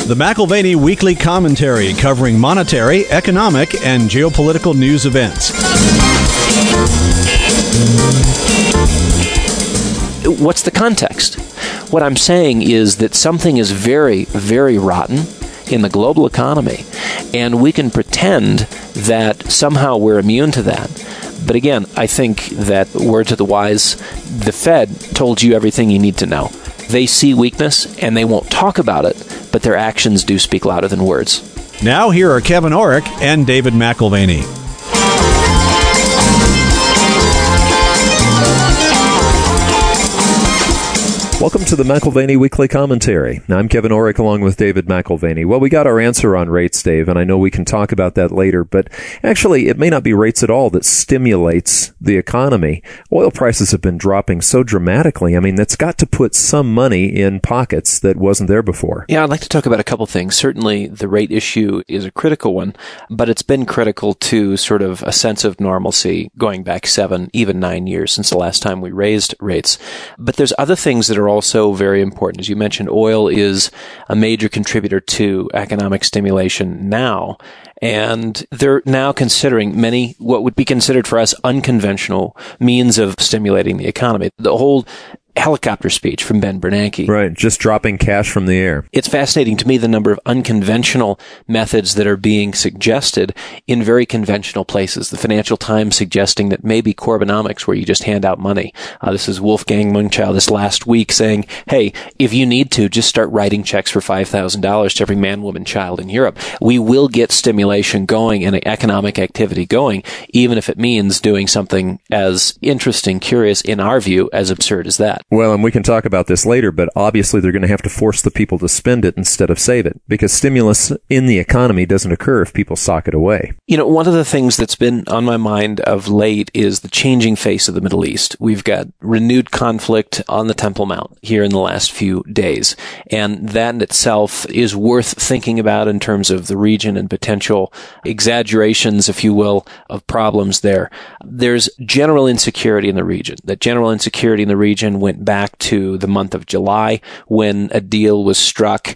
The McAlvany Weekly Commentary, covering monetary, economic, and geopolitical news events. What's the context? What I'm saying is that something is very, very rotten in the global economy, and we can pretend that somehow we're immune to that. But again, I think that, words of the wise, the Fed told you everything you need to know. They see weakness, and they won't talk about it, but their actions do speak louder than words. Now here are Kevin Orrick and David McAlvany. Welcome to the McAlvany Weekly Commentary. I'm Kevin Orrick along with David McAlvany. Well, we got our answer on rates, Dave, and I know we can talk about that later, but actually it may not be rates at all that stimulates the economy. Oil prices have been dropping so dramatically. I mean, that's got to put some money in pockets that wasn't there before. Yeah, I'd like to talk about a couple things. Certainly the rate issue is a critical one, but it's been critical to sort of a sense of normalcy going back 7, even 9 years since the last time we raised rates. But there's other things that are also very important. As you mentioned, oil is a major contributor to economic stimulation now. And they're now considering many what would be considered for us unconventional means of stimulating the economy. The whole helicopter speech from Ben Bernanke. Right, just dropping cash from the air. It's fascinating to me the number of unconventional methods that are being suggested in very conventional places. The Financial Times suggesting that maybe Corbynomics, where you just hand out money. This is Wolfgang Munchau this last week saying, hey, if you need to, just start writing checks for $5,000 to every man, woman, child in Europe. We will get stimulation going and economic activity going, even if it means doing something as interesting, curious, in our view, as absurd as that. Well, and we can talk about this later, but obviously they're going to have to force the people to spend it instead of save it, because stimulus in the economy doesn't occur if people sock it away. You know, one of the things that's been on my mind of late is the changing face of the Middle East. We've got renewed conflict on the Temple Mount here in the last few days, and that in itself is worth thinking about in terms of the region and potential exaggerations, if you will, of problems there. There's general insecurity in the region. That general insecurity in the region went back to the month of July when a deal was struck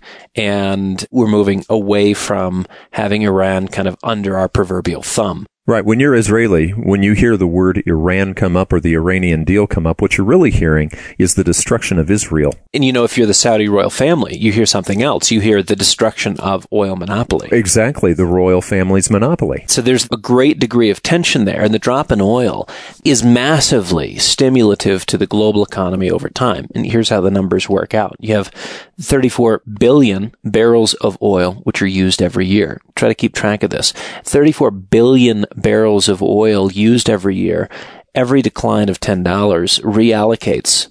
and we're moving away from having Iran kind of under our proverbial thumb. Right. When you're Israeli, when you hear the word Iran come up or the Iranian deal come up, what you're really hearing is the destruction of Israel. And you know, if you're the Saudi royal family, you hear something else. You hear the destruction of oil monopoly. Exactly. The royal family's monopoly. So there's a great degree of tension there. And the drop in oil is massively stimulative to the global economy over time. And here's how the numbers work out. You have 34 billion barrels of oil, which are used every year. Try to keep track of this. 34 billion barrels of oil used every year. Every decline of $10 reallocates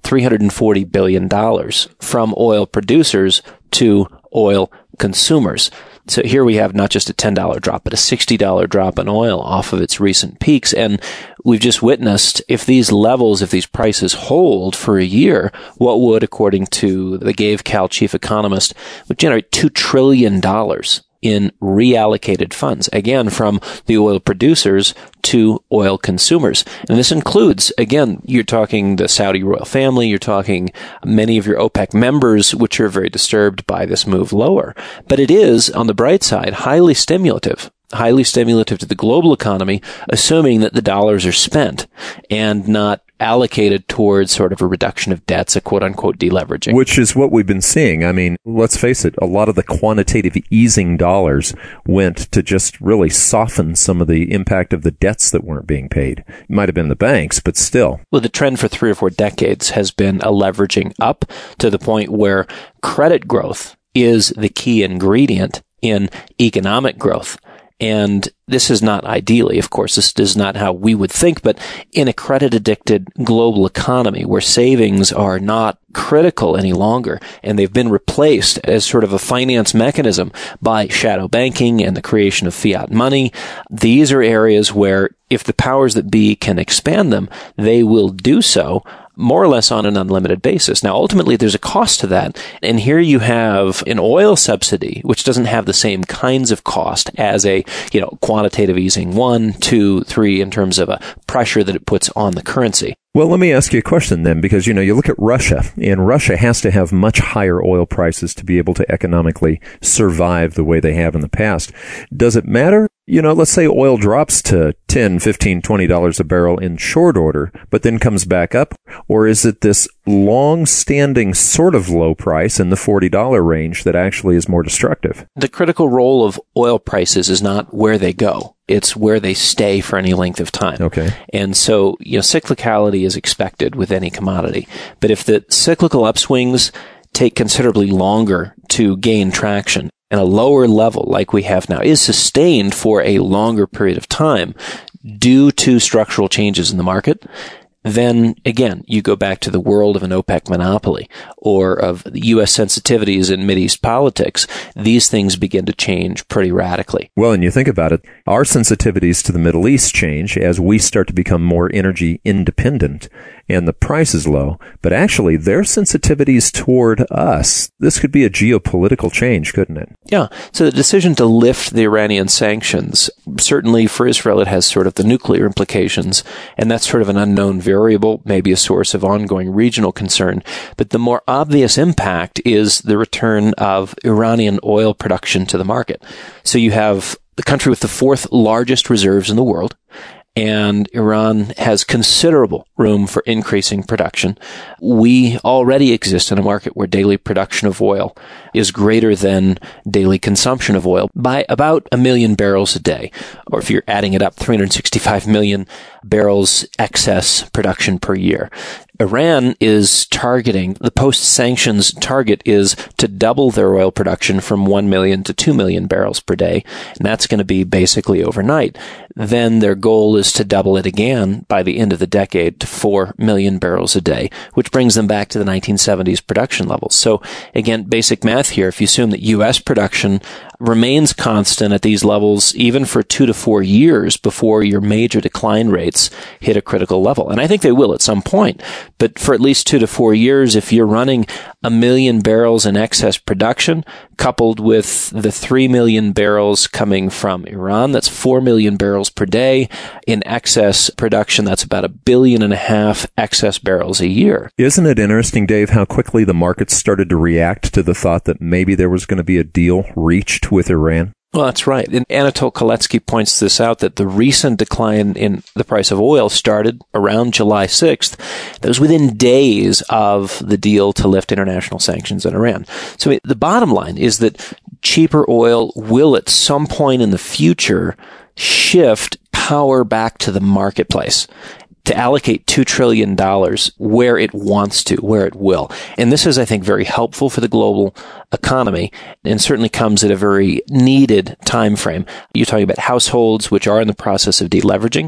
$340 billion from oil producers to oil consumers. So here we have not just a $10 drop, but a $60 drop in oil off of its recent peaks. And we've just witnessed, if these prices hold for a year, what would, according to the GaveCal chief economist, would generate $2 trillion in reallocated funds, again, from the oil producers to oil consumers. And this includes, again, you're talking the Saudi royal family, you're talking many of your OPEC members, which are very disturbed by this move lower. But it is, on the bright side, highly stimulative to the global economy, assuming that the dollars are spent and not allocated towards sort of a reduction of debts, a quote-unquote deleveraging. Which is what we've been seeing. I mean, let's face it, a lot of the quantitative easing dollars went to just really soften some of the impact of the debts that weren't being paid. It might have been the banks, but still. Well, the trend for 3 or 4 decades has been a leveraging up to the point where credit growth is the key ingredient in economic growth. And this is not ideally, of course, this is not how we would think, but in a credit-addicted global economy where savings are not critical any longer, and they've been replaced as sort of a finance mechanism by shadow banking and the creation of fiat money, these are areas where if the powers that be can expand them, they will do so more or less on an unlimited basis. Now, ultimately, there's a cost to that. And here you have an oil subsidy, which doesn't have the same kinds of cost as a, quantitative easing 1, 2, 3 in terms of a pressure that it puts on the currency. Well, let me ask you a question then, because, you look at Russia, and Russia has to have much higher oil prices to be able to economically survive the way they have in the past. Does it matter? Let's say oil drops to $10, $15, $20 a barrel in short order, but then comes back up. Or is it this long-standing sort of low price in the $40 range that actually is more destructive? The critical role of oil prices is not where they go. It's where they stay for any length of time. Okay. And so, cyclicality is expected with any commodity. But if the cyclical upswings take considerably longer to gain traction, and a lower level like we have now is sustained for a longer period of time due to structural changes in the market, then again, you go back to the world of an OPEC monopoly or of the U.S. sensitivities in Mideast politics. These things begin to change pretty radically. Well, and you think about it, our sensitivities to the Middle East change as we start to become more energy independent and the price is low, but actually their sensitivities toward us, this could be a geopolitical change, couldn't it? Yeah. So the decision to lift the Iranian sanctions, certainly for Israel, it has sort of the nuclear implications, and that's sort of an unknown variable, maybe a source of ongoing regional concern. But the more obvious impact is the return of Iranian oil production to the market. So you have the country with the fourth largest reserves in the world, and Iran has considerable room for increasing production. We already exist in a market where daily production of oil is greater than daily consumption of oil by about 1 million barrels a day. Or if you're adding it up, 365 million barrels excess production per year. Iran is targeting, the post-sanctions target is to double their oil production from 1 million to 2 million barrels per day, and that's going to be basically overnight. Then their goal is to double it again by the end of the decade to 4 million barrels a day, which brings them back to the 1970s production levels. So again, basic math here, if you assume that U.S. production remains constant at these levels even for 2 to 4 years before your major decline rates hit a critical level. And I think they will at some point. But for at least 2 to 4 years, if you're running 1 million barrels in excess production, coupled with the 3 million barrels coming from Iran, that's 4 million barrels per day in excess production. That's about 1.5 billion excess barrels a year. Isn't it interesting, Dave, how quickly the markets started to react to the thought that maybe there was going to be a deal reached with Iran? Well, that's right. And Anatol Kaletsky points this out, that the recent decline in the price of oil started around July 6th. That was within days of the deal to lift international sanctions on Iran. So the bottom line is that cheaper oil will at some point in the future shift power back to the marketplace to allocate $2 trillion where it wants to, where it will. And this is, I think, very helpful for the global economy and certainly comes at a very needed time frame. You're talking about households which are in the process of deleveraging,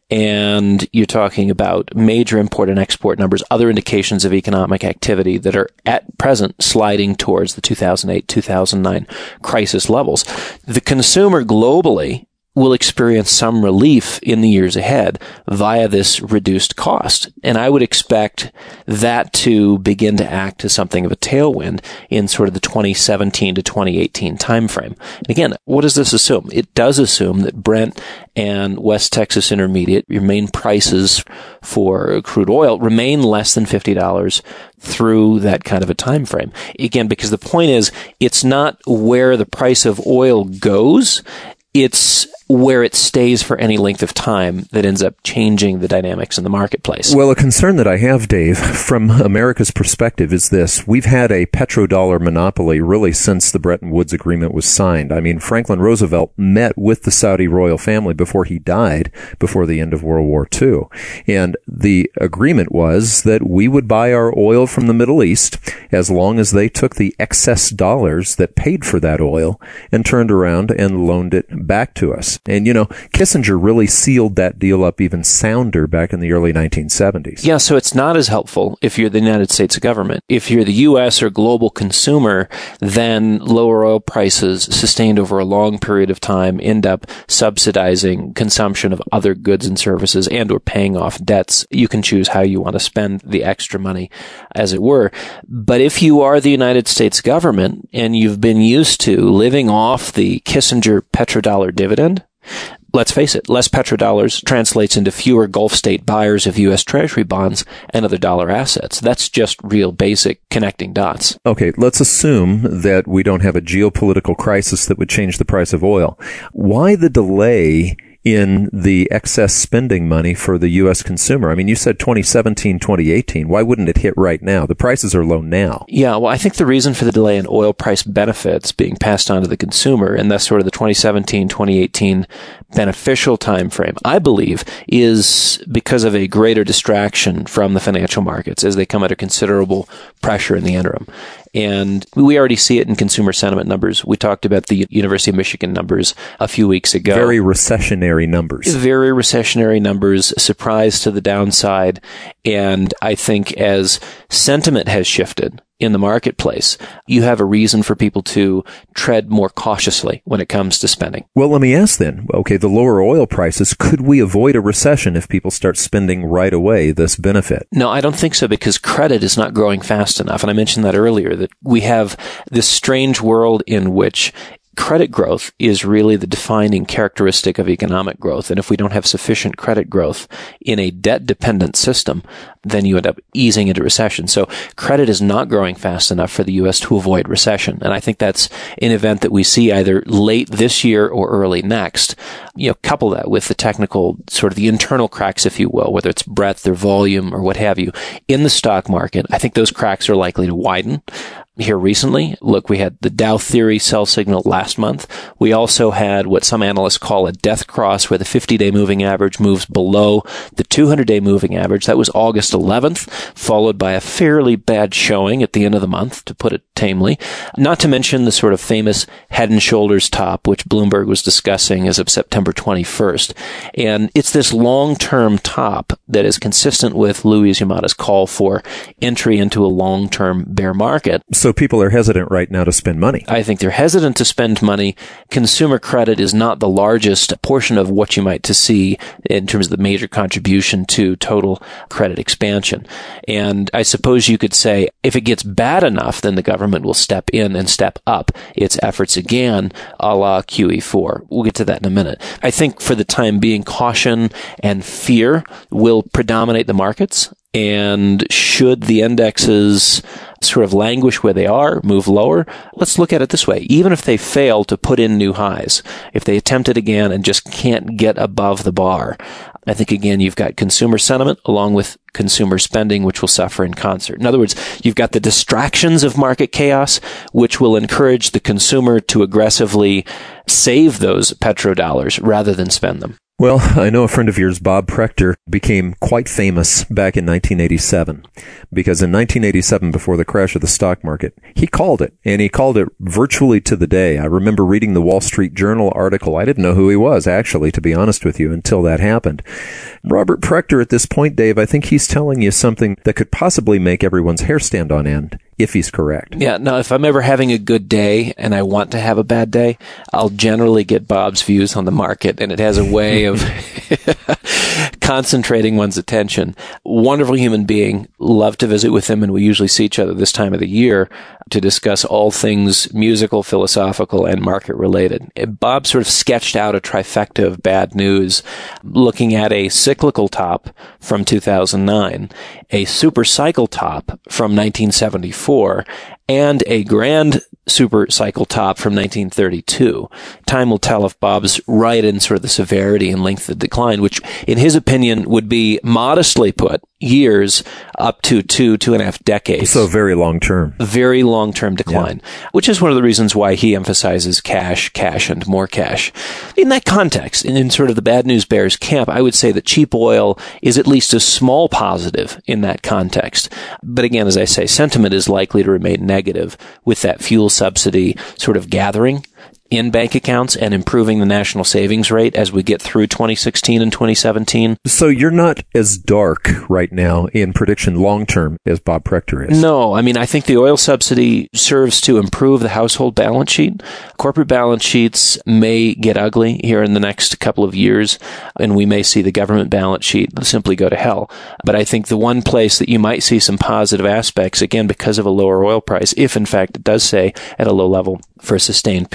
and you're talking about major import and export numbers, other indications of economic activity that are at present sliding towards the 2008-2009 crisis levels. The consumer globally will experience some relief in the years ahead via this reduced cost. And I would expect that to begin to act as something of a tailwind in sort of the 2017 to 2018 timeframe. And again, what does this assume? It does assume that Brent and West Texas Intermediate, your main prices for crude oil, remain less than $50 through that kind of a time frame. Again, because the point is, it's not where the price of oil goes, it's where it stays for any length of time that ends up changing the dynamics in the marketplace. Well, a concern that I have, Dave, from America's perspective is this. We've had a petrodollar monopoly really since the Bretton Woods Agreement was signed. I mean, Franklin Roosevelt met with the Saudi royal family before he died, before the end of World War II. And the agreement was that we would buy our oil from the Middle East as long as they took the excess dollars that paid for that oil and turned around and loaned it back to us. And, Kissinger really sealed that deal up even sounder back in the early 1970s. Yeah, so it's not as helpful if you're the United States government. If you're the U.S. or global consumer, then lower oil prices sustained over a long period of time end up subsidizing consumption of other goods and services and or paying off debts. You can choose how you want to spend the extra money, as it were. But if you are the United States government and you've been used to living off the Kissinger petrodollar dividend, let's face it, less petrodollars translates into fewer Gulf state buyers of U.S. Treasury bonds and other dollar assets. That's just real basic connecting dots. Okay, let's assume that we don't have a geopolitical crisis that would change the price of oil. Why the delay in the excess spending money for the U.S. consumer? I mean, you said 2017, 2018. Why wouldn't it hit right now? The prices are low now. Yeah, well, I think the reason for the delay in oil price benefits being passed on to the consumer, and thus sort of the 2017, 2018 beneficial time frame, I believe, is because of a greater distraction from the financial markets as they come under considerable pressure in the interim. And we already see it in consumer sentiment numbers. We talked about the University of Michigan numbers a few weeks ago. Very recessionary numbers. Very recessionary numbers, surprise to the downside. And I think as sentiment has shifted in the marketplace, you have a reason for people to tread more cautiously when it comes to spending. Well, let me ask then, okay, the lower oil prices, could we avoid a recession if people start spending right away this benefit? No, I don't think so, because credit is not growing fast enough. And I mentioned that earlier, that we have this strange world in which credit growth is really the defining characteristic of economic growth. And if we don't have sufficient credit growth in a debt-dependent system, then you end up easing into recession. So credit is not growing fast enough for the U.S. to avoid recession. And I think that's an event that we see either late this year or early next. Couple that with the technical, sort of the internal cracks, if you will, whether it's breadth or volume or what have you, in the stock market. I think those cracks are likely to widen here recently. Look, we had the Dow theory sell signal last month. We also had what some analysts call a death cross, where the 50-day moving average moves below the 200-day moving average. That was August 11th, followed by a fairly bad showing at the end of the month, to put it tamely. Not to mention the sort of famous head and shoulders top, which Bloomberg was discussing as of September 21st. And it's this long-term top that is consistent with Louis Yamada's call for entry into a long-term bear market. So people are hesitant right now to spend money. I think they're hesitant to spend money. Consumer credit is not the largest portion of what you might to see in terms of the major contribution to total credit expansion. And I suppose you could say if it gets bad enough, then the government will step in and step up its efforts again, a la QE4. We'll get to that in a minute. I think for the time being, caution and fear will predominate the markets. And should the indexes sort of languish where they are, move lower, let's look at it this way. Even if they fail to put in new highs, if they attempt it again and just can't get above the bar, I think, again, you've got consumer sentiment along with consumer spending, which will suffer in concert. In other words, you've got the distractions of market chaos, which will encourage the consumer to aggressively save those petrodollars rather than spend them. Well, I know a friend of yours, Bob Prechter, became quite famous back in 1987 because in 1987, before the crash of the stock market, he called it, and he called it virtually to the day. I remember reading the Wall Street Journal article. I didn't know who he was, actually, to be honest with you, until that happened. Robert Prechter, at this point, Dave, I think he's telling you something that could possibly make everyone's hair stand on end, if he's correct. Yeah, no, if I'm ever having a good day and I want to have a bad day, I'll generally get Bob's views on the market, and it has a way of concentrating one's attention. Wonderful human being. Love to visit with him, and we usually see each other this time of the year to discuss all things musical, philosophical, and market related. Bob sort of sketched out a trifecta of bad news, looking at a cyclical top from 2009, a super cycle top from 1974, and a grand super cycle top from 1932. Time will tell if Bob's right in sort of the severity and length of decline, which in his opinion would be, modestly put, years up to 2.5 decades. So very long term. Very long-term decline, which is one of the reasons why he emphasizes cash, and more cash. In that context, in sort of the bad news bears camp, I would say that cheap oil is at least a small positive in that context. But again, as I say, sentiment is likely to remain negative with that fuel subsidy sort of gathering in bank accounts and improving the national savings rate as we get through 2016 and 2017. So you're not as dark right now in prediction long-term as Bob Prechter is. No, I mean, I think the oil subsidy serves to improve the household balance sheet. Corporate balance sheets may get ugly here in the next couple of years, and we may see the government balance sheet simply go to hell. But I think the one place that you might see some positive aspects, again, because of a lower oil price, if in fact it does stay at a low level for a sustained period,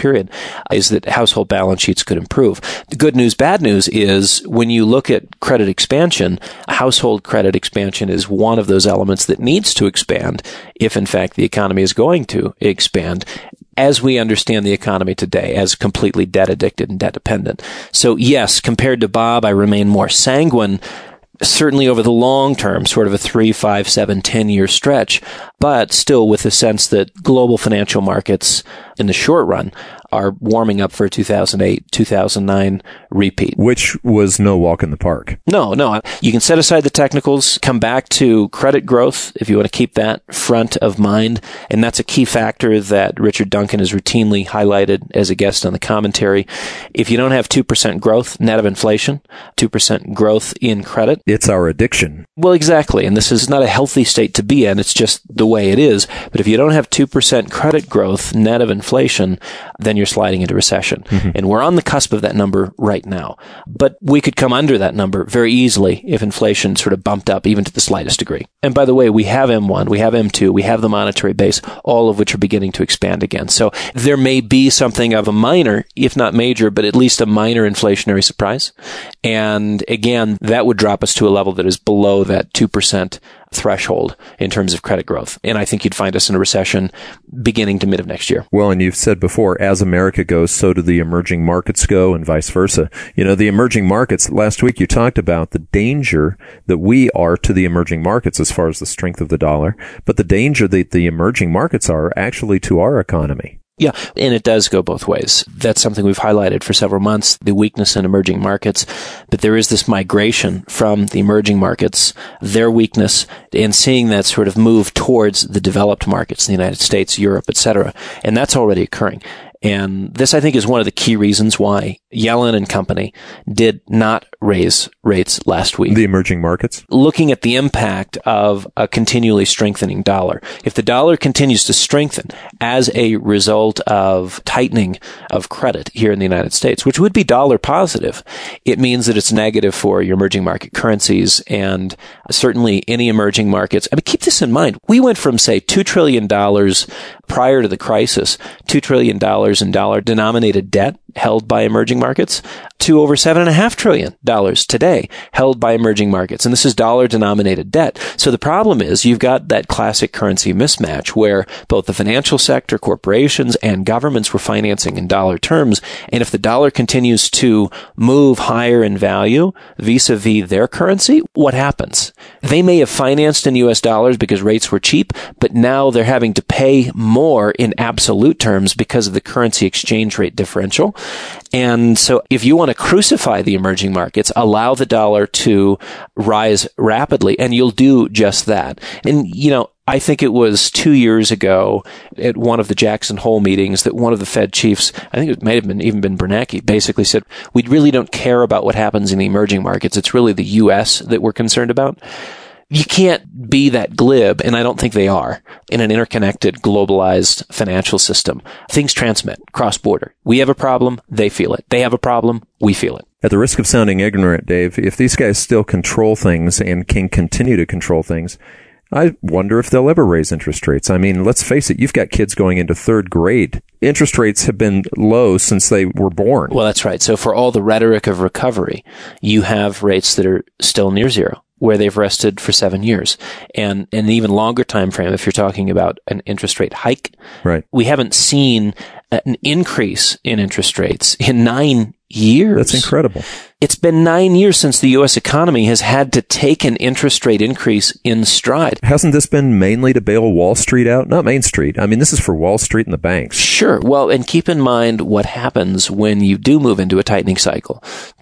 is that household balance sheets could improve. The good news, bad news is when you look at credit expansion, household credit expansion is one of those elements that needs to expand if, in fact, the economy is going to expand, as we understand the economy today, as completely debt addicted and debt dependent. So yes, compared to Bob, I remain more sanguine, certainly over the long term, sort of a 3, 5, 7, 10-year stretch, but still with the sense that global financial markets in the short run are warming up for a 2008, 2009 repeat. Which was no walk in the park. No. You can set aside the technicals, come back to credit growth if you want to keep that front of mind. And that's a key factor that Richard Duncan has routinely highlighted as a guest on the commentary. If you don't have 2% growth net of inflation, 2% growth in credit. It's our addiction. Well, exactly. And this is not a healthy state to be in. It's just the way it is. But if you don't have 2% credit growth net of inflation, then you're sliding into recession. Mm-hmm. And we're on the cusp of that number right now. But we could come under that number very easily if inflation sort of bumped up even to the slightest degree. And by the way, we have M1, we have M2, we have the monetary base, all of which are beginning to expand again. So there may be something of a minor, if not major, but at least a minor inflationary surprise. And again, that would drop us to a level that is below that 2% threshold in terms of credit growth. And I think you'd find us in a recession beginning to mid of next year. Well, and you've said before, as America goes, so do the emerging markets go and vice versa. You know, the emerging markets, last week you talked about the danger that we are to the emerging markets as far as the strength of the dollar, but the danger that the emerging markets are actually to our economy. Yeah, and it does go both ways. That's something we've highlighted for several months, the weakness in emerging markets. But there is this migration from the emerging markets, their weakness, and seeing that sort of move towards the developed markets, the United States, Europe, etc. And that's already occurring. And this, I think, is one of the key reasons why Yellen and company did not raise rates last week. The emerging markets? Looking at the impact of a continually strengthening dollar. If the dollar continues to strengthen as a result of tightening of credit here in the United States, which would be dollar positive, it means that it's negative for your emerging market currencies and certainly any emerging markets. I mean, keep this in mind. We went from, say, $2 trillion prior to the crisis, $2 trillion in dollar-denominated debt held by emerging markets to over $7.5 trillion today held by emerging markets. And this is dollar-denominated debt. So the problem is you've got that classic currency mismatch where both the financial sector, corporations, and governments were financing in dollar terms. And if the dollar continues to move higher in value vis-a-vis their currency, what happens? They may have financed in U.S. dollars because rates were cheap, but now they're having to pay more in absolute terms because of the currency exchange rate differential. And so if you want to crucify the emerging markets, allow the dollar to rise rapidly, and you'll do just that. And, you know, I think it was 2 years ago at one of the Jackson Hole meetings that one of the Fed chiefs, I think it may have been even been Bernanke, basically said, we really don't care about what happens in the emerging markets. It's really the U.S. that we're concerned about. You can't be that glib, and I don't think they are, in an interconnected, globalized financial system. Things transmit cross-border. We have a problem, they feel it. They have a problem, we feel it. At the risk of sounding ignorant, Dave, if these guys still control things and can continue to control things, I wonder if they'll ever raise interest rates. I mean, let's face it, you've got kids going into third grade. Interest rates have been low since they were born. Well, that's right. So for all the rhetoric of recovery, you have rates that are still near zero, where they've rested for 7 years. And an even longer time frame, if you're talking about an interest rate hike, right? We haven't seen an increase in interest rates in 9 years. That's incredible. It's been 9 years since the U.S. economy has had to take an interest rate increase in stride. Hasn't this been mainly to bail Wall Street out? Not Main Street. I mean, this is for Wall Street and the banks. Sure. Well, and keep in mind what happens when you do move into a tightening cycle.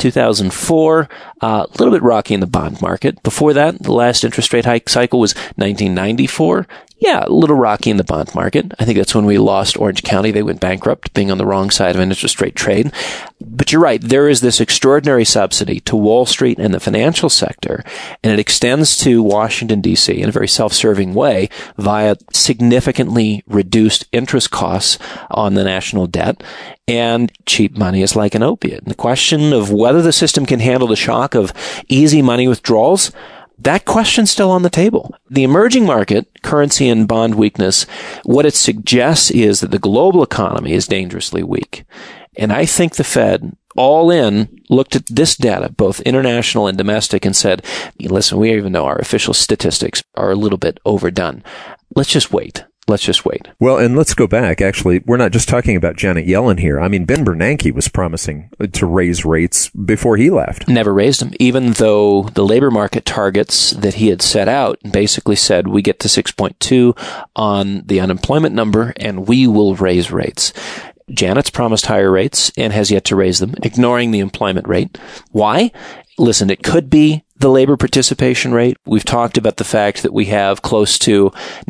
2004, a little bit rocky in the bond market. Before that, the last interest rate hike cycle was 1994. Yeah, a little rocky in the bond market. I think that's when we lost Orange County. They went bankrupt, being on the wrong side of an interest rate trade. But you're right. There is this extraordinary subsidy to Wall Street and the financial sector, and it extends to Washington, D.C. in a very self-serving way via significantly reduced interest costs on the national debt. And cheap money is like an opiate. And the question of whether the system can handle the shock of easy money withdrawals, That question's still on the table. The emerging market, currency and bond weakness, what it suggests is that the global economy is dangerously weak. And I think the Fed, all in, looked at this data, both international and domestic, and said, listen, we even know our official statistics are a little bit overdone. Let's just wait. Well, and let's go back. Actually, we're not just talking about Janet Yellen here. I mean, Ben Bernanke was promising to raise rates before he left. Never raised them, even though the labor market targets that he had set out basically said we get to 6.2 on the unemployment number and we will raise rates. Janet's promised higher rates and has yet to raise them, ignoring the employment rate. Why? Listen, it could be the labor participation rate. We've talked about the fact that we have close to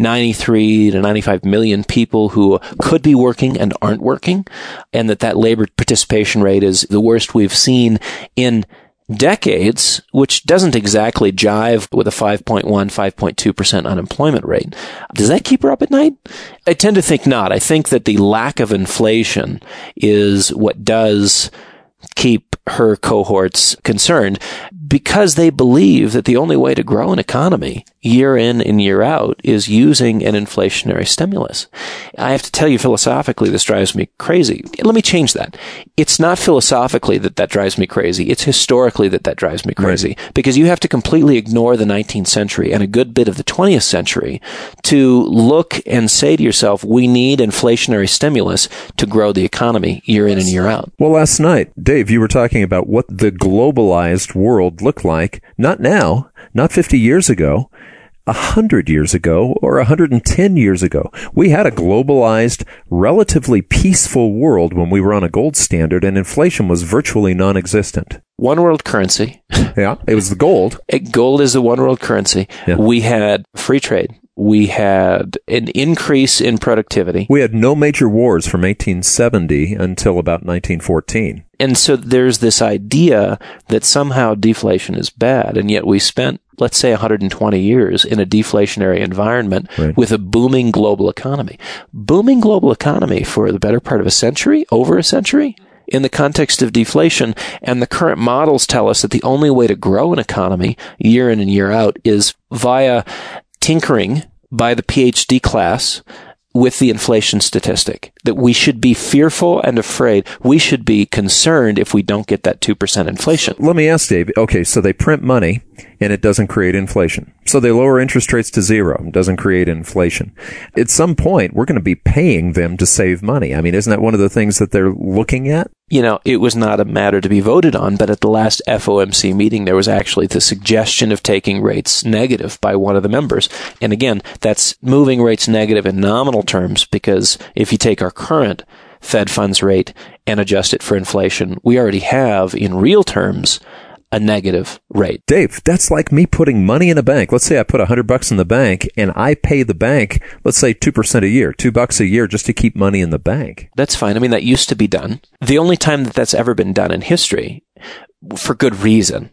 93 to 95 million people who could be working and aren't working, and that labor participation rate is the worst we've seen in decades, which doesn't exactly jive with a 5.1, 5.2% unemployment rate. Does that keep her up at night? I tend to think not. I think that the lack of inflation is what does keep her cohorts concerned, because they believe that the only way to grow an economy year in and year out is using an inflationary stimulus. I have to tell you, philosophically, this drives me crazy. Let me change that. It's not philosophically that drives me crazy. It's historically that drives me crazy. Right. Because you have to completely ignore the 19th century and a good bit of the 20th century to look and say to yourself, we need inflationary stimulus to grow the economy year in and year out. Well, last night, Dave, you were talking about what the globalized world looked like, not now, not 50 years ago, 100 years ago, or 110 years ago. We had a globalized, relatively peaceful world when we were on a gold standard, and inflation was virtually non-existent. One world currency. Yeah, it was the gold. Gold is the one world currency. Yeah. We had free trade. We had an increase in productivity. We had no major wars from 1870 until about 1914. And so there's this idea that somehow deflation is bad, and yet we spent, let's say, 120 years in a deflationary environment with a booming global economy. Booming global economy for the better part of a century, over a century, in the context of deflation. And the current models tell us that the only way to grow an economy year in and year out is via tinkering by the PhD class with the inflation statistic, that we should be fearful and afraid. We should be concerned if we don't get that 2% inflation. Let me ask Dave, okay, so they print money and it doesn't create inflation. So they lower interest rates to zero. It doesn't create inflation. At some point, we're going to be paying them to save money. I mean, isn't that one of the things that they're looking at? You know, it was not a matter to be voted on, but at the last FOMC meeting, there was actually the suggestion of taking rates negative by one of the members. And again, that's moving rates negative in nominal terms, because if you take our current Fed funds rate and adjust it for inflation, we already have, in real terms, a negative rate. Dave, that's like me putting money in a bank. Let's say I put $100 in the bank and I pay the bank, let's say 2% a year, $2 a year just to keep money in the bank. That's fine. I mean, that used to be done. The only time that that's ever been done in history, for good reason,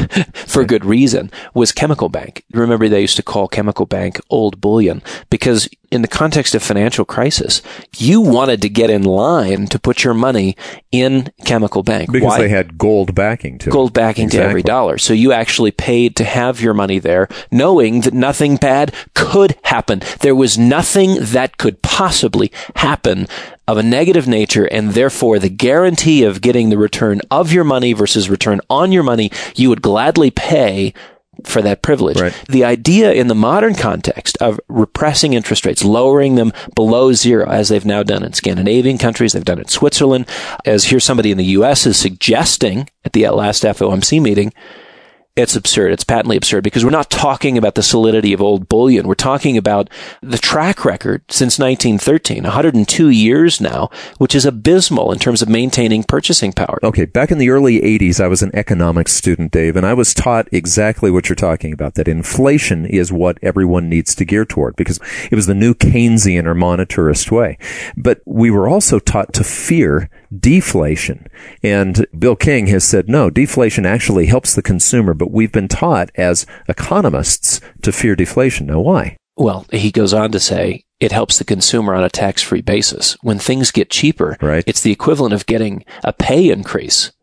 was Chemical Bank. Remember, they used to call Chemical Bank old bullion, because in the context of financial crisis, you wanted to get in line to put your money in Chemical Bank. Because Why? They had gold backing to it. Gold backing to every dollar. So you actually paid to have your money there, knowing that nothing bad could happen. There was nothing that could possibly happen of a negative nature, and therefore the guarantee of getting the return of your money versus return on your money, you would gladly pay for that privilege. Right. The idea in the modern context of repressing interest rates, lowering them below zero, as they've now done in Scandinavian countries, they've done it in Switzerland, as here somebody in the U.S. is suggesting at the last FOMC meeting, it's absurd. It's patently absurd, because we're not talking about the solidity of old bullion. We're talking about the track record since 1913, 102 years now, which is abysmal in terms of maintaining purchasing power. Okay, back in the early 80s, I was an economics student, Dave, and I was taught exactly what you're talking about, that inflation is what everyone needs to gear toward, because it was the new Keynesian or monetarist way. But we were also taught to fear deflation. And Bill King has said, no, deflation actually helps the consumer, but we've been taught as economists to fear deflation. Now, why? Well, he goes on to say it helps the consumer on a tax-free basis. When things get cheaper, right, it's the equivalent of getting a pay increase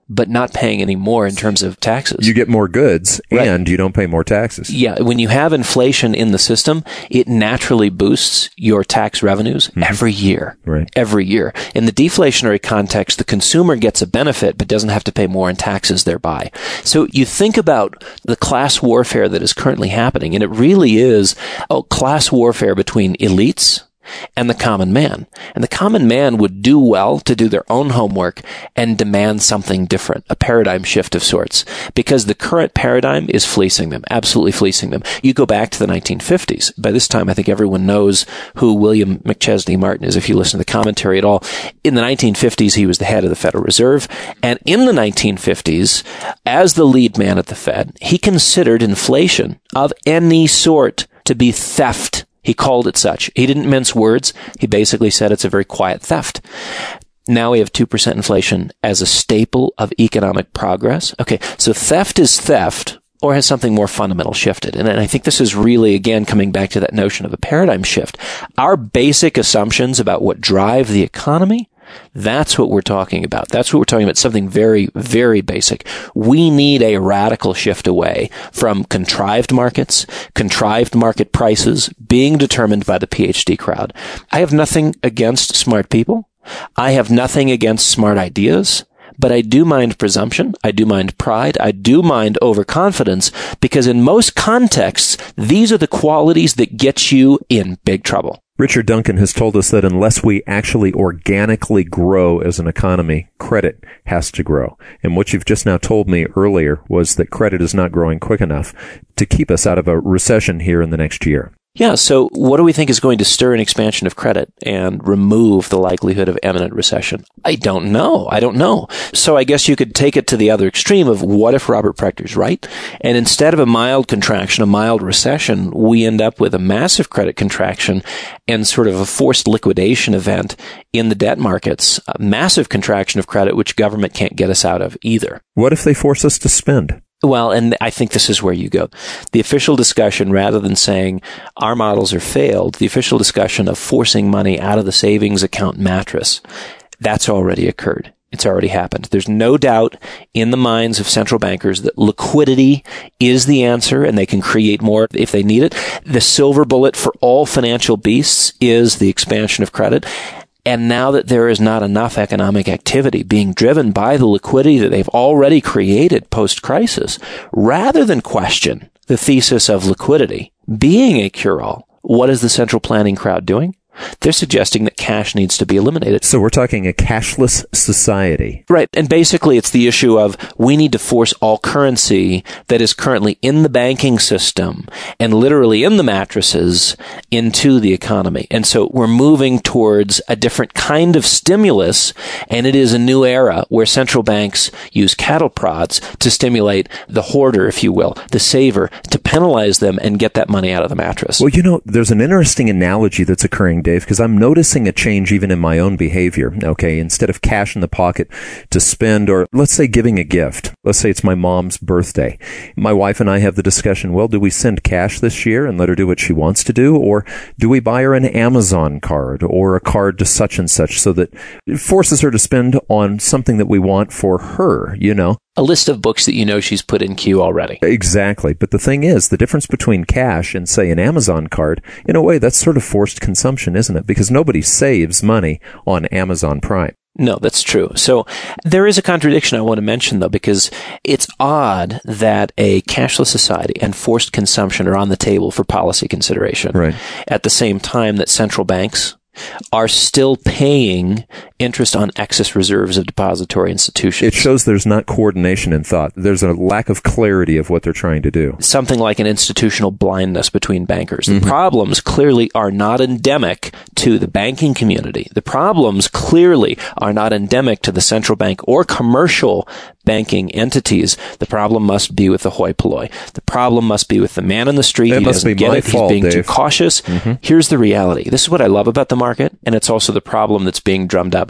but not paying any more in terms of taxes. You get more goods and you don't pay more taxes. Yeah. When you have inflation in the system, it naturally boosts your tax revenues every year. Right. Every year. In the deflationary context, the consumer gets a benefit but doesn't have to pay more in taxes thereby. So you think about the class warfare that is currently happening, and it really is a class warfare between elites and the common man. And the common man would do well to do their own homework and demand something different, a paradigm shift of sorts, because the current paradigm is fleecing them, absolutely fleecing them. You go back to the 1950s. By this time, I think everyone knows who William McChesney Martin is if you listen to the commentary at all. In the 1950s, he was the head of the Federal Reserve. And in the 1950s, as the lead man at the Fed, he considered inflation of any sort to be theft. He called it such. He didn't mince words. He basically said it's a very quiet theft. Now we have 2% inflation as a staple of economic progress. Okay, so theft is theft, or has something more fundamental shifted? And I think this is really, again, coming back to that notion of a paradigm shift. Our basic assumptions about what drive the economy, that's what we're talking about. That's what we're talking about. Something very, very basic. We need a radical shift away from contrived markets, contrived market prices being determined by the PhD crowd. I have nothing against smart people. I have nothing against smart ideas. But I do mind presumption. I do mind pride. I do mind overconfidence, because in most contexts, these are the qualities that get you in big trouble. Richard Duncan has told us that unless we actually organically grow as an economy, credit has to grow. And what you've just now told me earlier was that credit is not growing quick enough to keep us out of a recession here in the next year. Yeah, so what do we think is going to stir an expansion of credit and remove the likelihood of imminent recession? I don't know. So I guess you could take it to the other extreme of what if Robert Prechter's right? And instead of a mild contraction, a mild recession, we end up with a massive credit contraction and sort of a forced liquidation event in the debt markets, a massive contraction of credit, which government can't get us out of either. What if they force us to spend? Well, and I think this is where you go. The official discussion, rather than saying our models are failed, the official discussion of forcing money out of the savings account mattress, that's already occurred. It's already happened. There's no doubt in the minds of central bankers that liquidity is the answer and they can create more if they need it. The silver bullet for all financial beasts is the expansion of credit. And now that there is not enough economic activity being driven by the liquidity that they've already created post-crisis, rather than question the thesis of liquidity being a cure-all, what is the central planning crowd doing? They're suggesting that cash needs to be eliminated. So we're talking a cashless society. Right. And basically it's the issue of we need to force all currency that is currently in the banking system and literally in the mattresses into the economy. And so we're moving towards a different kind of stimulus, and it is a new era where central banks use cattle prods to stimulate the hoarder, if you will, the saver, to penalize them and get that money out of the mattress. Well, you know, there's an interesting analogy that's occurring, Dave, because I'm noticing a change even in my own behavior. Okay, instead of cash in the pocket to spend, or let's say giving a gift. Let's say it's my mom's birthday. My wife and I have the discussion, well, do we send cash this year and let her do what she wants to do? Or do we buy her an Amazon card or a card to such and such so that it forces her to spend on something that we want for her, you know? A list of books that you know she's put in queue already. Exactly. But the thing is, the difference between cash and, say, an Amazon card, in a way, that's sort of forced consumption, isn't it? Because nobody saves money on Amazon Prime. No, that's true. So there is a contradiction I want to mention, though, because it's odd that a cashless society and forced consumption are on the table for policy consideration. Right. At the same time that central banks are still paying interest on excess reserves of depository institutions. It shows there's not coordination in thought. There's a lack of clarity of what they're trying to do. Something like an institutional blindness between bankers. The problems clearly are not endemic to the banking community. The problems clearly are not endemic to the central bank or commercial banking entities. The problem must be with the hoi polloi. The problem must be with the man in the street. It he must doesn't be my get it. fault, He's being Dave. too cautious. Here's the reality. This is what I love about the market, and it's also the problem that's being drummed up.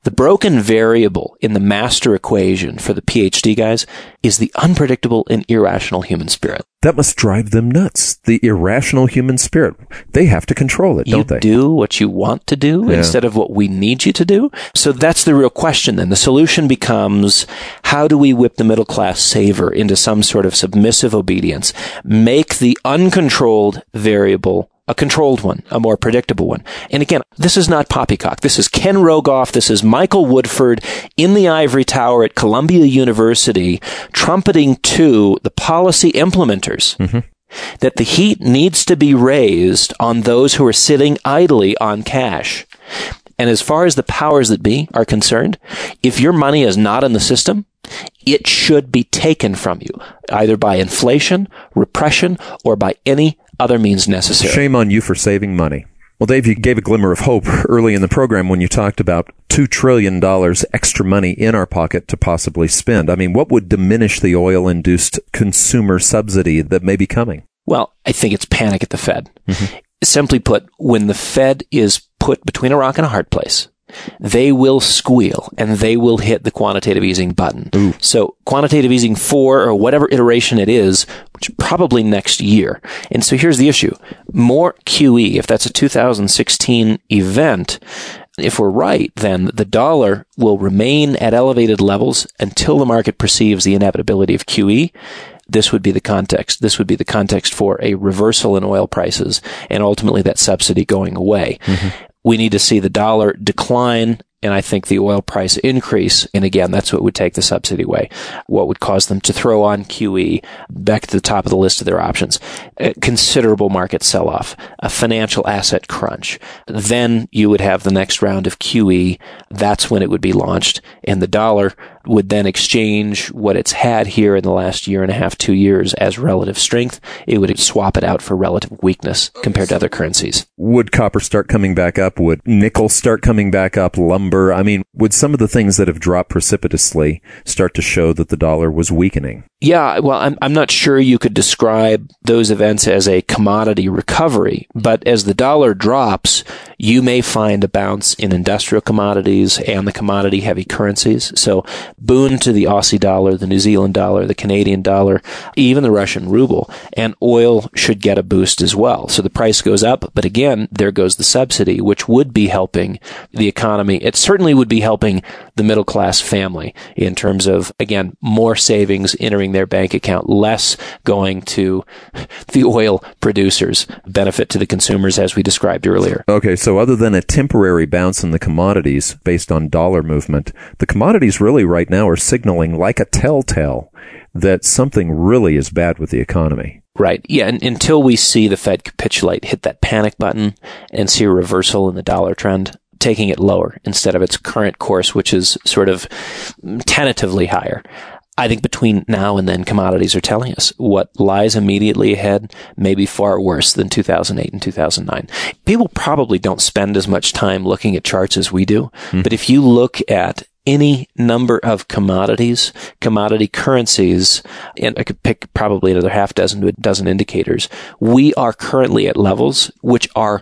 The broken variable in the master equation for the PhD guys is the unpredictable and irrational human spirit. That must drive them nuts. The irrational human spirit. They have to control it, don't they? You do what you want to do instead of what we need you to do. So that's the real question then. The solution becomes, how do we whip the middle class saver into some sort of submissive obedience? Make the uncontrolled variable a controlled one, a more predictable one. And again, this is not poppycock. This is Ken Rogoff. This is Michael Woodford in the ivory tower at Columbia University, trumpeting to the policy implementers that the heat needs to be raised on those who are sitting idly on cash. And as far as the powers that be are concerned, if your money is not in the system, it should be taken from you, either by inflation, repression, or by any other means necessary. Shame on you for saving money. Well, Dave, you gave a glimmer of hope early in the program when you talked about $2 trillion extra money in our pocket to possibly spend. I mean, what would diminish the oil-induced consumer subsidy that may be coming? Well, I think it's panic at the Fed. Simply put, when the Fed is put between a rock and a hard place, they will squeal and they will hit the quantitative easing button. Ooh. So quantitative easing 4 or whatever iteration it is, which is probably next year. And so here's the issue. More QE, if that's a 2016 event, if we're right, then the dollar will remain at elevated levels until the market perceives the inevitability of QE. This would be the context. This would be the context for a reversal in oil prices and ultimately that subsidy going away. We need to see the dollar decline and I think the oil price increase. And again, that's what would take the subsidy away. What would cause them to throw on QE back to the top of the list of their options? A considerable market sell-off, a financial asset crunch. Then you would have the next round of QE. That's when it would be launched. And the dollar would then exchange what it's had here in the last year and a half, 2 years as relative strength. It would swap it out for relative weakness compared to other currencies. Would copper start coming back up? Would nickel start coming back up? Lumber? I mean, would some of the things that have dropped precipitously start to show that the dollar was weakening? Yeah, well, I'm not sure you could describe those events as a commodity recovery, but as the dollar drops, you may find a bounce in industrial commodities and the commodity-heavy currencies. So boon to the Aussie dollar, the New Zealand dollar, the Canadian dollar, even the Russian ruble, and oil should get a boost as well. So the price goes up, but again, there goes the subsidy, which would be helping the economy. It certainly would be helping the middle-class family in terms of, again, more savings entering their bank account, less going to the oil producers, benefit to the consumers as we described earlier. Okay, so other than a temporary bounce in the commodities based on dollar movement, the commodities really right now are signaling like a telltale that something really is bad with the economy. Right. Yeah. And until we see the Fed capitulate, hit that panic button and see a reversal in the dollar trend, taking it lower instead of its current course, which is sort of tentatively higher. I think between now and then, commodities are telling us what lies immediately ahead may be far worse than 2008 and 2009. People probably don't spend as much time looking at charts as we do, but if you look at any number of commodities, commodity currencies, and I could pick probably another half dozen to a dozen indicators, we are currently at levels which are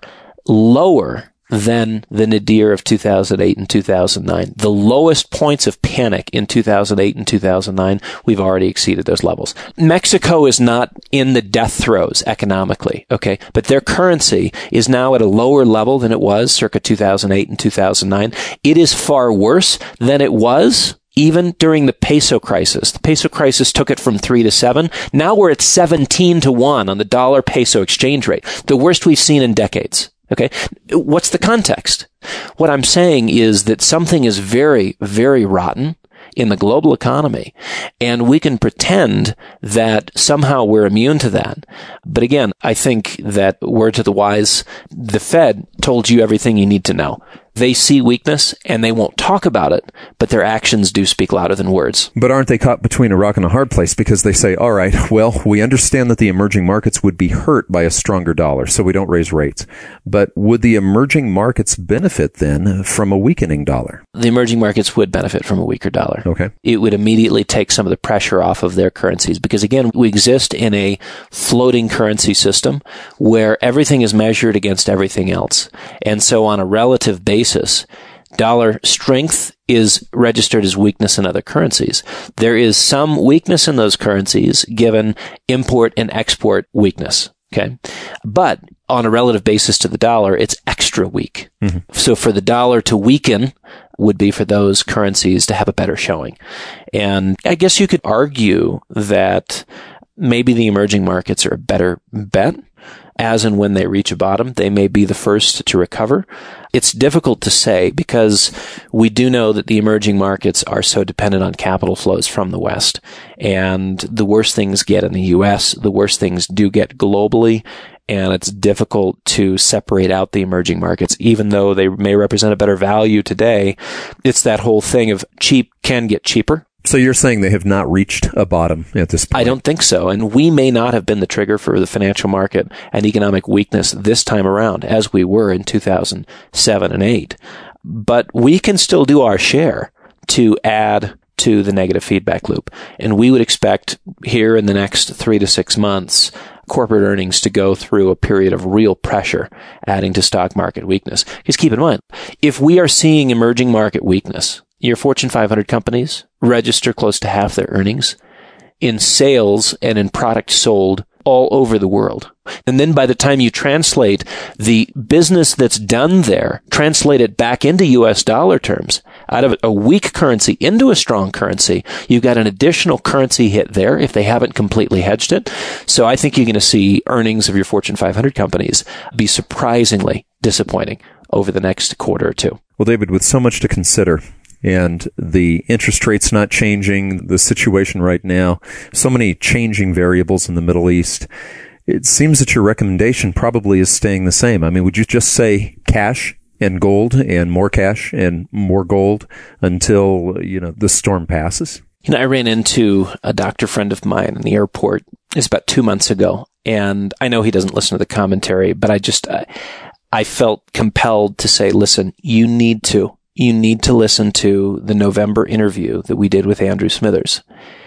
lower than the nadir of 2008 and 2009. The lowest points of panic in 2008 and 2009, we've already exceeded those levels. Mexico is not in the death throes economically, okay? But their currency is now at a lower level than it was circa 2008 and 2009. It is far worse than it was even during the peso crisis. The peso crisis took it from 3 to 7. Now we're at 17 to 1 on the dollar peso exchange rate. The worst we've seen in decades. Okay. What's the context? What I'm saying is that something is very, very rotten in the global economy, and we can pretend that somehow we're immune to that. But again, I think that word to the wise, the Fed told you everything you need to know. They see weakness and they won't talk about it, but their actions do speak louder than words. But aren't they caught between a rock and a hard place? Because they say, all right, well, we understand that the emerging markets would be hurt by a stronger dollar, so we don't raise rates. But would the emerging markets benefit then from a weakening dollar? The emerging markets would benefit from a weaker dollar. Okay. It would immediately take some of the pressure off of their currencies because, again, we exist in a floating currency system where everything is measured against everything else. And so on a relative basis, Dollar strength is registered as weakness in other currencies. There is some weakness in those currencies given import and export weakness. Okay. But on a relative basis to the dollar, it's extra weak. Mm-hmm. So for the dollar to weaken would be for those currencies to have a better showing. And I guess you could argue that maybe the emerging markets are a better bet. As and when they reach a bottom, they may be the first to recover. It's difficult to say because we do know that the emerging markets are so dependent on capital flows from the West. And the worse things get in the U.S., the worse things do get globally. And it's difficult to separate out the emerging markets, even though they may represent a better value today. It's that whole thing of cheap can get cheaper. So you're saying they have not reached a bottom at this point? I don't think so. And we may not have been the trigger for the financial market and economic weakness this time around, as we were in 2007 and 8. But we can still do our share to add to the negative feedback loop. And we would expect here in the next 3 to 6 months, corporate earnings to go through a period of real pressure, adding to stock market weakness. Because keep in mind, if we are seeing emerging market weakness, your Fortune 500 companies register close to half their earnings in sales and in products sold all over the world. And then by the time you translate the business that's done there, translate it back into US dollar terms, out of a weak currency into a strong currency, you've got an additional currency hit there if they haven't completely hedged it. So I think you're going to see earnings of your Fortune 500 companies be surprisingly disappointing over the next quarter or two. Well, David, with so much to consider, and the interest rates not changing, the situation right now, so many changing variables in the Middle East, it seems that your recommendation probably is staying the same. I mean, would you just say cash and gold and more cash and more gold until, the storm passes? I ran into a doctor friend of mine in the airport. It's about 2 months ago. And I know he doesn't listen to the commentary, but I felt compelled to say, listen, you need to listen to the November interview that we did with Andrew Smithers.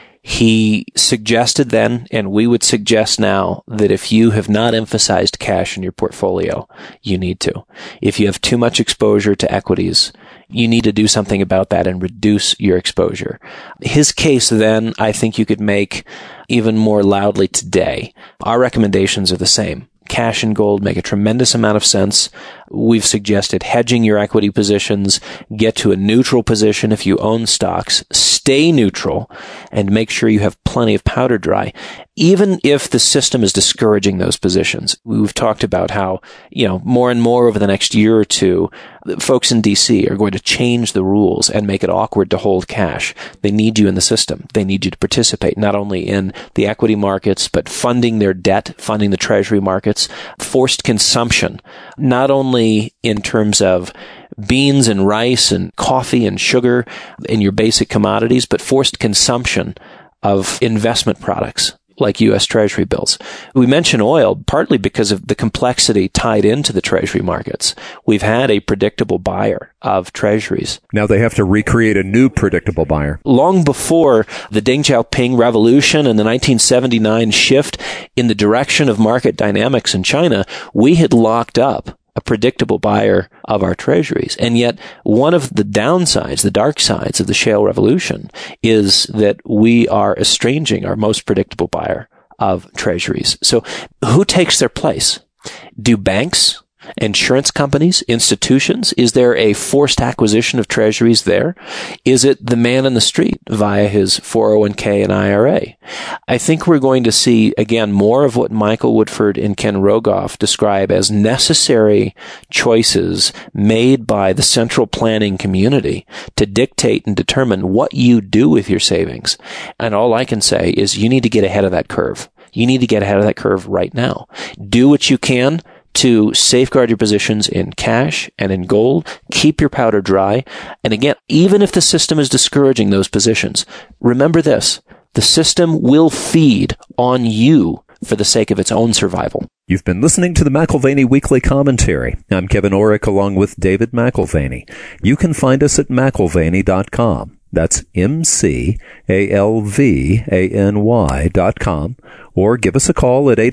He suggested then, and we would suggest now, that if you have not emphasized cash in your portfolio, you need to. If you have too much exposure to equities, you need to do something about that and reduce your exposure. His case then, I think you could make even more loudly today. Our recommendations are the same. Cash and gold make a tremendous amount of sense. We've suggested hedging your equity positions, get to a neutral position if you own stocks, stay neutral, and make sure you have plenty of powder dry, even if the system is discouraging those positions. We've talked about how, more and more over the next year or two, folks in DC are going to change the rules and make it awkward to hold cash. They need you in the system. They need you to participate not only in the equity markets, but funding their debt, funding the treasury markets, forced consumption, not only in terms of beans and rice and coffee and sugar and your basic commodities, but forced consumption of investment products like U.S. Treasury bills. We mention oil partly because of the complexity tied into the Treasury markets. We've had a predictable buyer of Treasuries. Now they have to recreate a new predictable buyer. Long before the Deng Xiaoping revolution and the 1979 shift in the direction of market dynamics in China, we had locked up a predictable buyer of our treasuries. And yet one of the downsides, the dark sides of the shale revolution is that we are estranging our most predictable buyer of treasuries. So who takes their place? Do banks, insurance companies, institutions? Is there a forced acquisition of treasuries there? Is it the man in the street via his 401k and IRA? I think we're going to see, again, more of what Michael Woodford and Ken Rogoff describe as necessary choices made by the central planning community to dictate and determine what you do with your savings. And all I can say is you need to get ahead of that curve. You need to get ahead of that curve right now. Do what you can to safeguard your positions in cash and in gold. Keep your powder dry. And again, even if the system is discouraging those positions, remember this: the system will feed on you for the sake of its own survival. You've been listening to the McAlvany Weekly Commentary. I'm Kevin Orrick along with David McAlvany. You can find us at McAlvany.com. That's McAlvany.com. Or give us a call at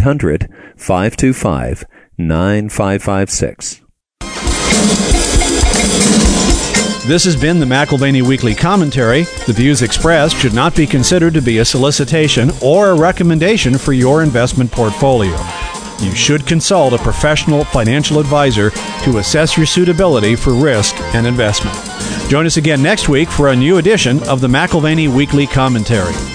800-525-9556. This has been the McAlvany Weekly Commentary. The views expressed should not be considered to be a solicitation or a recommendation for your investment portfolio. You should consult a professional financial advisor to assess your suitability for risk and investment. Join us again next week for a new edition of the McAlvany Weekly Commentary.